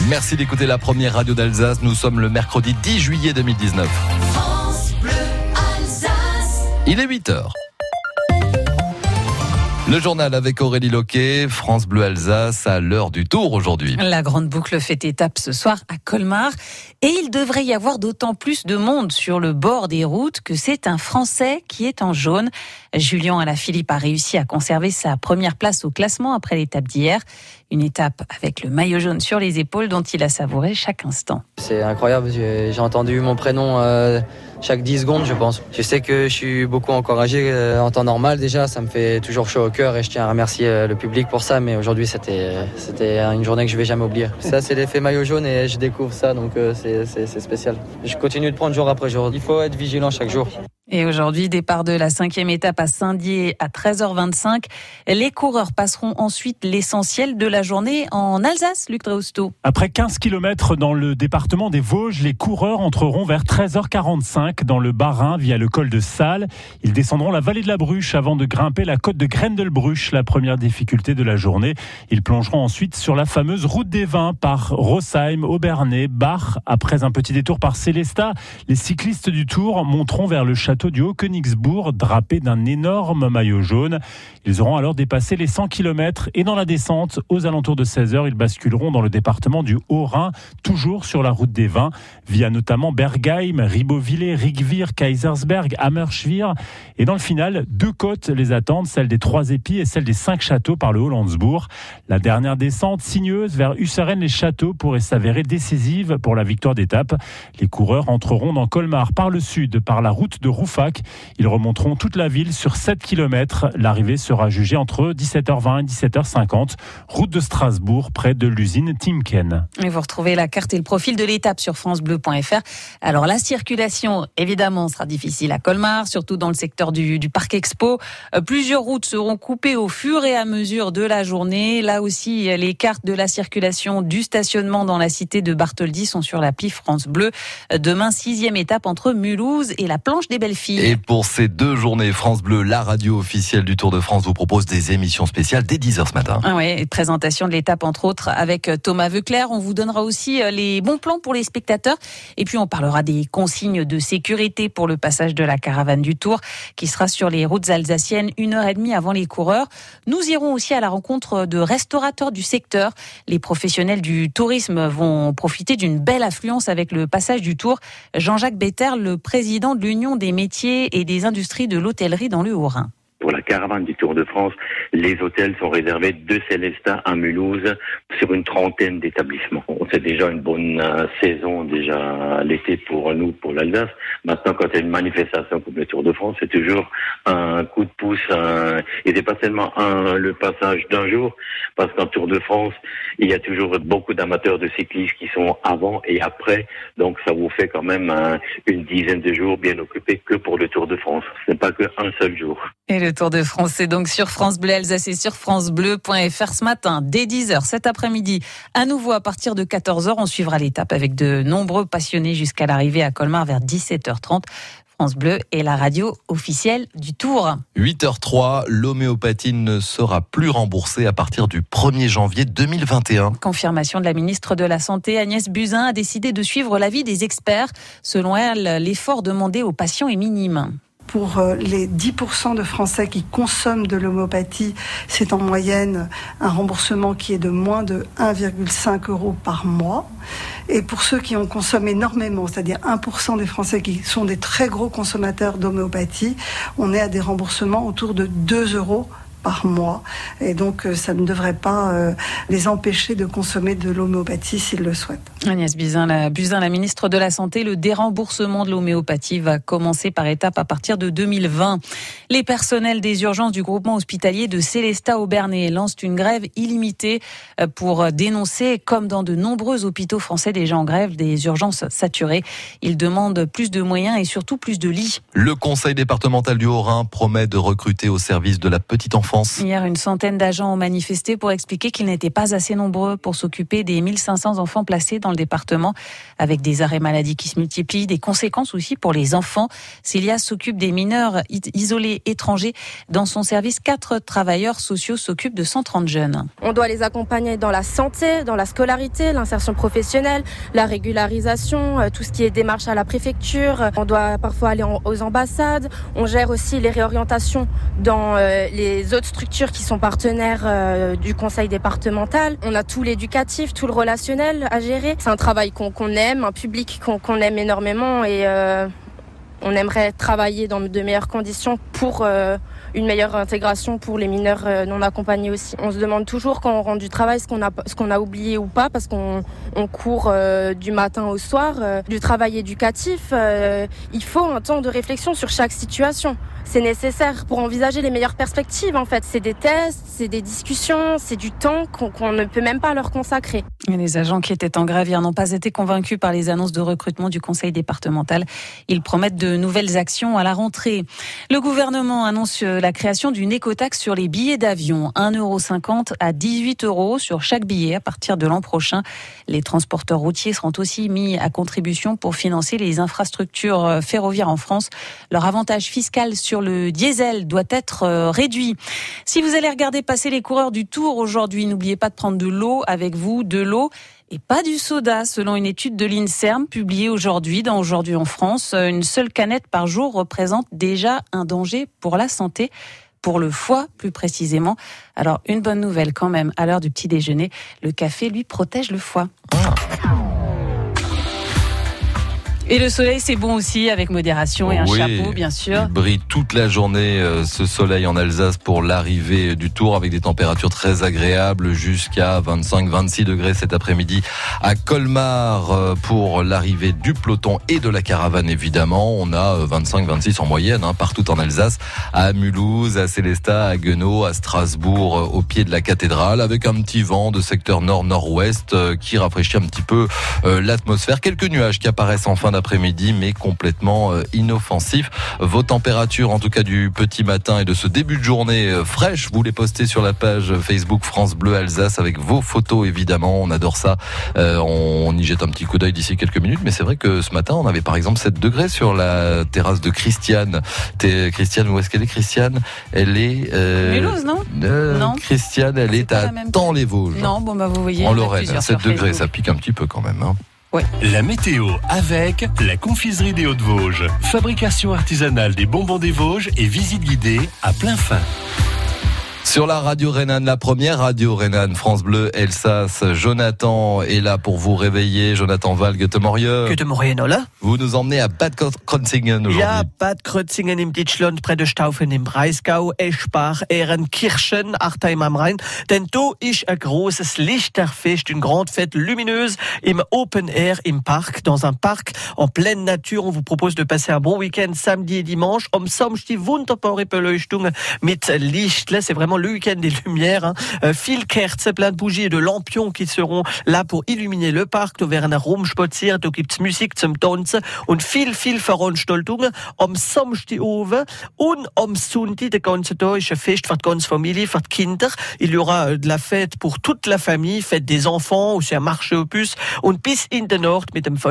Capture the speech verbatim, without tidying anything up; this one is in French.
Merci d'écouter la première radio d'Alsace. Nous sommes le mercredi dix juillet deux mille dix-neuf. France Bleu Alsace. Il est huit heures. Le journal avec Aurélie Loquet, France Bleu Alsace à l'heure du tour aujourd'hui. La grande boucle fait étape ce soir à Colmar et il devrait y avoir d'autant plus de monde sur le bord des routes que c'est un Français qui est en jaune. Julien Alaphilippe a réussi à conserver sa première place au classement après l'étape d'hier. Une étape avec le maillot jaune sur les épaules dont il a savouré chaque instant. C'est incroyable, j'ai, j'ai entendu mon prénom euh, chaque dix secondes je pense. Je sais que je suis beaucoup encouragé euh, en temps normal déjà, ça me fait toujours chaud au cœur et je tiens à remercier euh, le public pour ça, mais aujourd'hui c'était, c'était une journée que je vais jamais oublier. Ça c'est l'effet maillot jaune et je découvre ça donc euh, c'est, c'est, c'est spécial. Je continue de prendre jour après jour, il faut être vigilant chaque jour. Et aujourd'hui, départ de la cinquième étape à Saint-Dié à treize heures vingt-cinq. Les coureurs passeront ensuite l'essentiel de la journée en Alsace, Luc Drausto. Après quinze kilomètres dans le département des Vosges, les coureurs entreront vers treize heures quarante-cinq dans le Bas-Rhin via le col de Salles. Ils descendront la vallée de la Bruche avant de grimper la côte de Grendelbruch, la première difficulté de la journée. Ils plongeront ensuite sur la fameuse route des vins par Rosheim, Obernai, Bach. Après un petit détour par Sélestat, les cyclistes du Tour monteront vers le château du Haut-Königsbourg, drapé d'un énorme maillot jaune. Ils auront alors dépassé les cent kilomètres et dans la descente, aux alentours de seize heures, ils basculeront dans le département du Haut-Rhin, toujours sur la route des vins, via notamment Bergheim, Ribeauvillé, Rigvir, Kaisersberg, Hammerschwihr. Et dans le final, deux côtes les attendent, celle des Trois Épis et celle des Cinq Châteaux par le Hollandsbourg. La dernière descente sinueuse vers Husseren-les-Châteaux pourrait s'avérer décisive pour la victoire d'étape. Les coureurs entreront dans Colmar par le sud, par la route de Roufac. Ils remonteront toute la ville sur sept kilomètres. L'arrivée sera jugée entre dix-sept heures vingt et dix-sept heures cinquante, route de Strasbourg, près de l'usine Timken. Et vous retrouvez la carte et le profil de l'étape sur francebleu point f r. Alors la circulation, évidemment, sera difficile à Colmar, surtout dans le secteur du, du Parc Expo. Euh, plusieurs routes seront coupées au fur et à mesure de la journée. Là aussi, les cartes de la circulation du stationnement dans la cité de Bartholdi sont sur l'appli France Bleu. Demain, sixième étape entre Mulhouse et la Planche des Belles Filles. Et pour ces deux journées, France Bleu, la radio officielle du Tour de France, vous propose des émissions spéciales dès dix heures ce matin. Ah ouais, présentation de l'étape entre autres avec Thomas Veuclair. On vous donnera aussi les bons plans pour les spectateurs. Et puis on parlera des consignes de sécurité pour le passage de la caravane du Tour qui sera sur les routes alsaciennes une heure et demie avant les coureurs. Nous irons aussi à la rencontre de restaurateurs du secteur. Les professionnels du tourisme vont profiter d'une belle affluence avec le passage du Tour. Jean-Jacques Better, le président de l'Union des métiers et des industries de l'hôtellerie dans le Haut-Rhin. Pour la caravane du Tour de France, les hôtels sont réservés de Sélestat à Mulhouse sur une trentaine d'établissements. C'est déjà une bonne euh, saison déjà l'été pour nous, pour l'Alsace. Maintenant, quand il y a une manifestation comme le Tour de France, c'est toujours un coup de pouce. Un... Et c'est pas seulement un, le passage d'un jour, parce qu'en Tour de France, il y a toujours beaucoup d'amateurs de cyclistes qui sont avant et après. Donc ça vous fait quand même un, une dizaine de jours bien occupés que pour le Tour de France. Ce n'est pas qu'un seul jour. Et le Tour de France, c'est donc sur France Bleu Alsace et sur francebleu point f r ce matin, dès dix heures, cet après-midi. À nouveau, à partir de quatorze heures, on suivra l'étape avec de nombreux passionnés jusqu'à l'arrivée à Colmar vers dix-sept heures trente. France Bleu est la radio officielle du Tour. huit heures trois, l'homéopathie ne sera plus remboursée à partir du premier janvier deux mille vingt et un. Confirmation de la ministre de la Santé, Agnès Buzyn, a décidé de suivre l'avis des experts. Selon elle, l'effort demandé aux patients est minime. Pour les dix pour cent de Français qui consomment de l'homéopathie, c'est en moyenne un remboursement qui est de moins de un virgule cinq euros par mois. Et pour ceux qui en consomment énormément, c'est-à-dire un pour cent des Français qui sont des très gros consommateurs d'homéopathie, on est à des remboursements autour de deux euros par mois. Et donc, ça ne devrait pas euh, les empêcher de consommer de l'homéopathie s'ils le souhaitent. Agnès Buzyn la, Buzyn, la ministre de la Santé, le déremboursement de l'homéopathie va commencer par étapes à partir de deux mille vingt. Les personnels des urgences du groupement hospitalier de Sélestat-Obernai lancent une grève illimitée pour dénoncer, comme dans de nombreux hôpitaux français déjà en grève, des urgences saturées. Ils demandent plus de moyens et surtout plus de lits. Le conseil départemental du Haut-Rhin promet de recruter au service de la petite enfance d'enfance. Hier, une centaine d'agents ont manifesté pour expliquer qu'ils n'étaient pas assez nombreux pour s'occuper des mille cinq cents enfants placés dans le département, avec des arrêts maladie qui se multiplient, des conséquences aussi pour les enfants. Célia s'occupe des mineurs isolés étrangers. Dans son service, quatre travailleurs sociaux s'occupent de cent trente jeunes. On doit les accompagner dans la santé, dans la scolarité, l'insertion professionnelle, la régularisation, tout ce qui est démarche à la préfecture. On doit parfois aller aux ambassades. On gère aussi les réorientations dans les autres structures qui sont partenaires du conseil départemental. On a tout l'éducatif, tout le relationnel à gérer. C'est un travail qu'on, qu'on aime, un public qu'on, qu'on aime énormément et euh, on aimerait travailler dans de meilleures conditions pour euh, une meilleure intégration pour les mineurs euh, non accompagnés aussi. On se demande toujours quand on rentre du travail ce qu'on a, ce qu'on a oublié ou pas parce qu'on on court euh, du matin au soir. Euh, du travail éducatif, euh, il faut un temps de réflexion sur chaque situation. C'est nécessaire pour envisager les meilleures perspectives en fait. C'est des tests, c'est des discussions, c'est du temps qu'on, qu'on ne peut même pas leur consacrer. Et les agents qui étaient en grève hier n'ont pas été convaincus par les annonces de recrutement du conseil départemental. Ils promettent de nouvelles actions à la rentrée. Le gouvernement annonce la création d'une écotaxe sur les billets d'avion. un euro cinquante à dix-huit euros sur chaque billet à partir de l'an prochain. Les transporteurs routiers seront aussi mis à contribution pour financer les infrastructures ferroviaires en France. Leur avantage fiscal sur le diesel doit être réduit. Si vous allez regarder passer les coureurs du Tour aujourd'hui, n'oubliez pas de prendre de l'eau avec vous, de l'eau et pas du soda, selon une étude de l'INSERM publiée aujourd'hui dans Aujourd'hui en France. Une seule canette par jour représente déjà un danger pour la santé, pour le foie plus précisément. Alors une bonne nouvelle quand même, à l'heure du petit déjeuner, le café lui protège le foie. Ah. Et le soleil, c'est bon aussi, avec modération et un oui, chapeau, bien sûr. Il brille toute la journée, euh, ce soleil en Alsace, pour l'arrivée du Tour, avec des températures très agréables, jusqu'à vingt-cinq vingt-six degrés cet après-midi à Colmar, euh, pour l'arrivée du peloton et de la caravane, évidemment. On a vingt-cinq vingt-six en moyenne, hein, partout en Alsace, à Mulhouse, à Sélestat, à Guenot, à Strasbourg, euh, au pied de la cathédrale, avec un petit vent de secteur nord-nord-ouest euh, qui rafraîchit un petit peu euh, l'atmosphère. Quelques nuages qui apparaissent en fin d'après-midi, mais complètement euh, inoffensif. Vos températures, en tout cas du petit matin et de ce début de journée euh, fraîche, vous les postez sur la page Facebook France Bleu Alsace avec vos photos, évidemment. On adore ça. Euh, on, on y jette un petit coup d'œil d'ici quelques minutes, mais c'est vrai que ce matin, on avait par exemple sept degrés sur la terrasse de Christiane. T'es, Christiane, où est-ce qu'elle est, Christiane? Elle est... Euh, Mulhouse, non euh, Non. Christiane, elle est, est à Thaon-les-Vosges. Non, bon bah vous voyez. En Lorraine, sept degrés, Facebook. ça pique un petit peu quand même, hein. Ouais. La météo avec la confiserie des Hauts-de-Vosges. Fabrication artisanale des bonbons des Vosges et visite guidée à plein fin. Sur la radio Rhénane, la première radio Rhénane, France Bleu, Alsace. Jonathan est là pour vous réveiller. Jonathan Val, Gute Morgen. Gute Morgen, oder? Vous nous emmenez à Bad Krozingen aujourd'hui. Ja, Bad Krozingen im Deutschland, près de Staufen im Breisgau, Eschbach, Ehrenkirchen, Artheim am Rhein. Denn da ist ein großes Lichterfest, une grande fête lumineuse im Open Air, im Park, dans un parc en pleine nature. On vous propose de passer un bon week-end samedi et dimanche. Am Samstag wunderbare Beleuchtung mit Lichtle. C'est vraiment le week-end des lumières. Hein. Euh, viel Kerze, plein de bougies et de lampions qui seront là pour illuminer le Park. Da werden rumspaziert, da gibt's Musik zum Tanzen und viel, viel Veranstaltungen am Samstagabend und am Sonntag. Der ganze Tag ist ein Fest für die ganze Familie, für die Kinder. Il y aura de la fête pour toute la famille, fête des enfants, aussi un marché aux puces und bis in den Nord mit dem